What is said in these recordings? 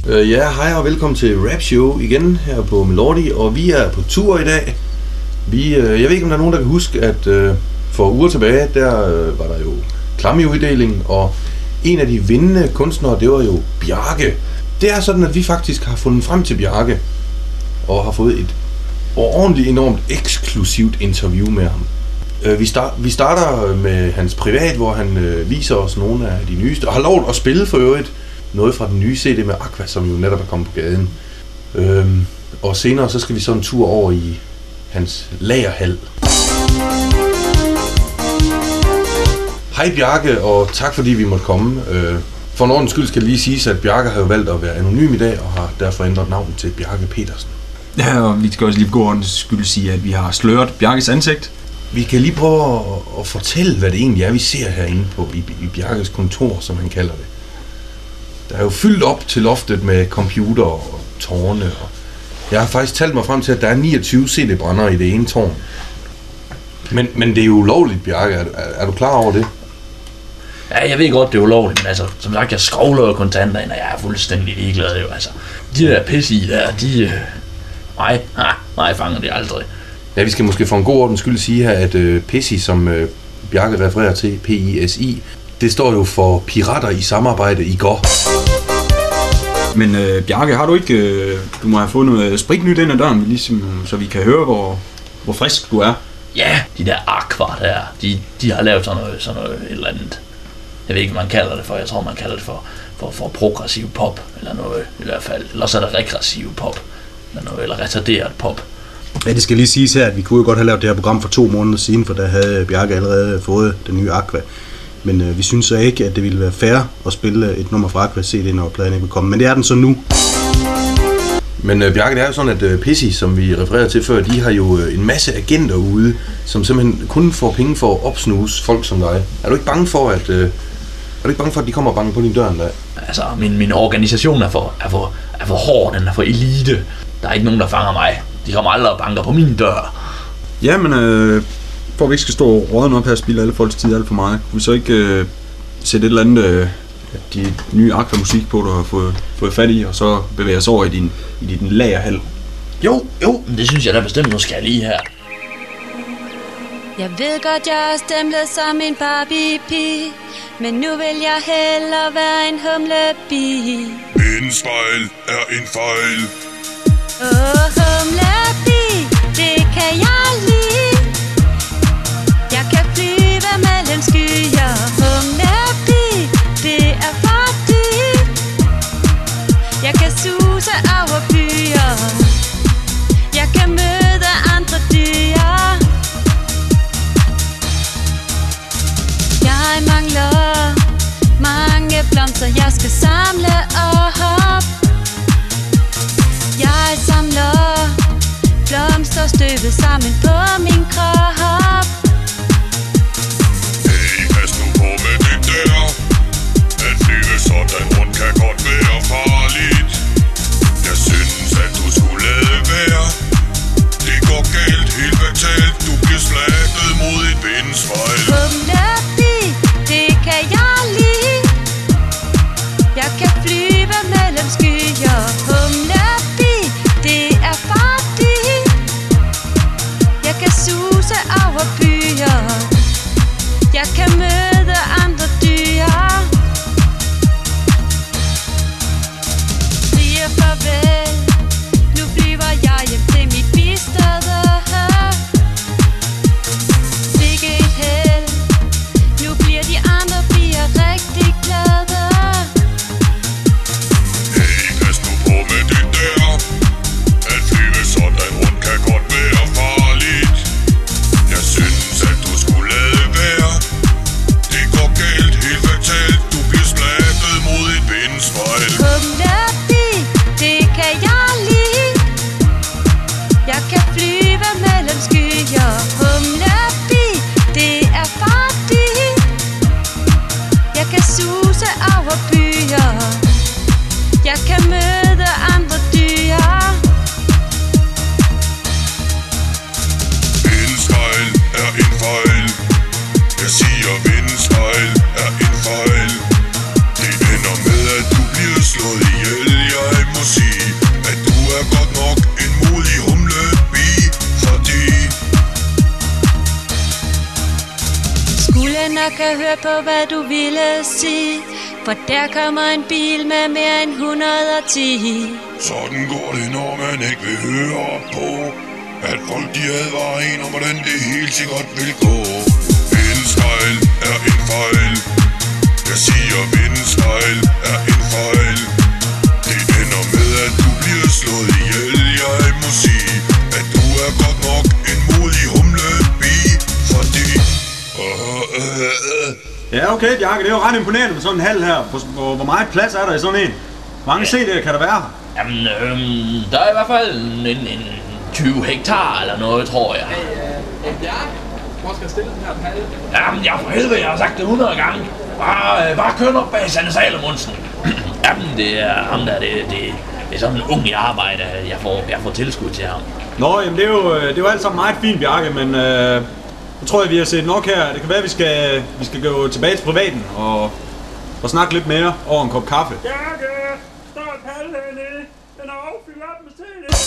Ja, hej og velkommen til Rap Show igen her på Melody, og vi er på tur i dag. Jeg ved ikke, om der er nogen, der kan huske, at for uger tilbage, der var der jo Grammy-uddeling, og en af de vindende kunstnere, det var jo Bjarke. Det er sådan, at vi faktisk har fundet frem til Bjarke, og har fået et ordentligt, enormt eksklusivt interview med ham. Vi starter med hans privat, hvor han viser os nogle af de nyeste, og har lov at spille for øvrigt noget fra den nye CD med Aqua, som jo netop er kommet på gaden. Og senere så skal vi så en tur over i hans lagerhal. Hej Bjarke, og tak fordi vi måtte komme. For en ordens skyld skal det lige siges, at Bjarke har jo valgt at være anonym i dag, og har derfor ændret navn til Bjarke Petersen. Ja, og vi skal også lige på god ordens skyld sige, at vi har sløret Bjarkes ansigt. Vi kan lige prøve at fortælle, hvad det egentlig er, vi ser herinde i Bjarkes kontor, som han kalder det. Der er jo fyldt op til loftet med computer og tårne, og jeg har faktisk talt mig frem til, at der er 29 CD-brændere i det ene tårn. Men det er jo ulovligt, Bjarke. Er du klar over det? Ja, jeg ved godt, det er ulovligt, men altså, som sagt, jeg skovler kontanter ind, og jeg er fuldstændig ligeglad, jo, altså. De der pisse i der, nej, fanger det aldrig. Ja, vi skal måske for en god ordens skyld sige her, at PISI, som Bjarke refererer til, PISI, det står jo for Pirater i Samarbejde i går. Men Bjarke, har du ikke... du må have fået noget spritnyt ind ad døren, ligesom, så vi kan høre, hvor frisk du er. Ja, de der Aqua der, de har lavet sådan noget et eller andet. Jeg ved ikke, hvad man kalder det for. Jeg tror, man kalder det for progressiv pop, eller noget i hvert fald. Eller så er der regressiv pop, eller retarderet pop. Ja, det skal lige siges her, at vi kunne jo godt have lavet det her program for 2 måneder siden, for der havde Bjarke allerede fået den nye Aqua. Men vi synes så ikke, at det ville være fair at spille et nummer fra Aqua CD, når pladen ikke vil komme. Men det er den så nu. Men Bjarke, det er jo sådan, at PISI, som vi refererede til før, de har jo en masse agenter ude, som simpelthen kun får penge for at opsnuse folk som dig. Er du ikke bange for, at de kommer og banker på din dør en dag? Altså, min organisation er for hård, den er for elite. Der er ikke nogen, der fanger mig. De kommer aldrig og banker på min dør. Ja, men for at vi ikke skal stå og rådne op her og spille alle folks tid alt for meget, kunne vi så ikke sætte et eller andet de nye Aqua-musik på, du har fået fat i, og så bevæge os over i din lagerhal? Jo, det synes jeg da bestemt, nu skal jeg lige her. Jeg ved godt, jeg er stemplet som en Barbie-pige, men nu vil jeg hellere være en humlebi. En fejl er en fejl. Humlebi, det kan jeg lide. Jeg kan flyve mellem skyer. Humlebi, det er fordi jeg kan suse over byer. Jeg kan møde andre dyr. Jeg mangler mange blomster, jeg skal samle op. Jeg samler blomsterstøvet sammen på min krop. Hey, pas nu på med det der. At flyve sådan rundt kan godt være farligt. Jeg synes, at du skulle lade være. Det går galt, helt fatalt. Du bliver slagtet mod et vindspejl. Humlebi, det kan jeg lide. Jeg kan flyve mellem skyer. Humlebi, det er fordi jeg kan suse over byer. Jeg kan møde andre dyr. Siger farvel, nu flyver jeg hjem til mit bistad. Sikke et held, nu bliver de andre piger rigtig glade. Hey, pas nu på med det der. At flyve sådan rundt kan godt være farligt. Jeg synes, at du skulle lade være. Det går galt, helt fatalt. Du bliver slagtet mod et vindspejl. Humlebi, det kan jeg lide. Jeg kan flyve mellem skyer. Humlebi, det er fordi jeg kan suse over byer. Jeg kan møde andre dyr. Vindspejl er en fejl. Jeg siger, vindspejl er en fejl. Det ender med, at du bliver slået ihjel. Jeg kan høre på, hvad du ville sige. For der kommer en bil med mere end 110. Sådan går det, når man ikke vil høre på, at folk de advarer en om, hvordan det helt sikkert vil gå. Vindstejl er en fejl. Jeg siger, vindstejl er en fejl. Det ender med, at du bliver slået ihjel. Jeg må sige, at du er godt nok en modig humlebi. Fordi Ja, okay, Bjarke, det er jo ret imponerende med sådan en hal her. Hvor meget plads er der i sådan en? Hvor mange CD'er kan der være? Jamen, der er i hvert fald en 20 hektar eller noget, tror jeg. Hvor skal jeg stille den her palle? Jamen, jeg for helvede, jeg har sagt det 100 gange. Bare kør op bag Sanne Salomonsen. Jamen, det er ham der, det er sådan en ung i arbejde. Jeg får tilskud til ham. Nå, jamen det er jo alt sammen meget fint, Bjarke, men jeg tror, vi har set nok her. Det kan være, at vi skal gå tilbage til privaten og snakke lidt mere over en kop kaffe. Bjarke, der er palle hernede. Den er overfyldt op med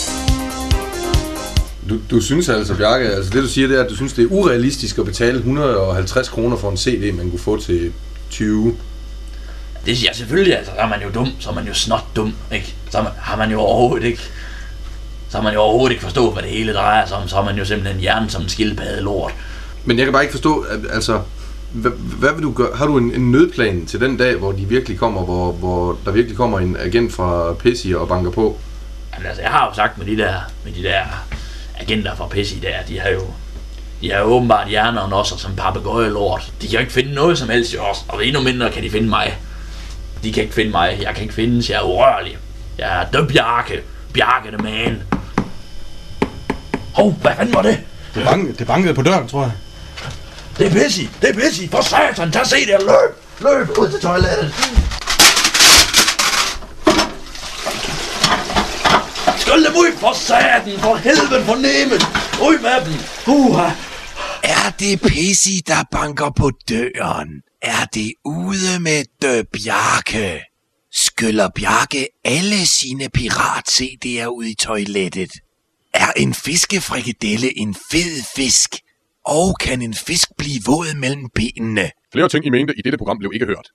CD. Du synes altså, Bjarke, altså det du siger, det er, at du synes, det er urealistisk at betale 150 kroner for en CD, man kunne få til 20. Det siger jeg selvfølgelig, altså, så er man jo dum, så er man jo snot dum, ikke? Så har man jo overhovedet ikke forstået, hvad det hele drejer sig om, så er man jo simpelthen hjernen som en skildpadde lort. Men jeg kan bare ikke forstå, altså, hvad vil du gøre? Har du en nødplan til den dag, hvor de virkelig kommer, hvor der virkelig kommer en agent fra Pepsi og banker på? Jamen altså, jeg har jo sagt med de der agenter fra Pepsi der, de har jo åbenbart hjerner også som papegøjelort. De kan jo ikke finde noget som helst i os, og endnu mindre kan de finde mig. De kan ikke finde mig, jeg kan ikke findes, jeg er urørlig. Jeg er The Bjarke, Bjarke the man. Hov, hvad fanden var det? Det bankede på døren, tror jeg. Det er Pepsi, for satan, tag se det og løb ud til toilettet. Skål dem ud for satan, for helvede fornemet. Ud med dem, Er det Pepsi, der banker på døren? Er det ude med The Bjarke? Skyller Bjarke alle sine pirat-CD'er ud i toilettet? Er en fiskefrikadelle en fed fisk? Og kan en fisk blive våd mellem benene? Flere ting, I mente i dette program, blev ikke hørt.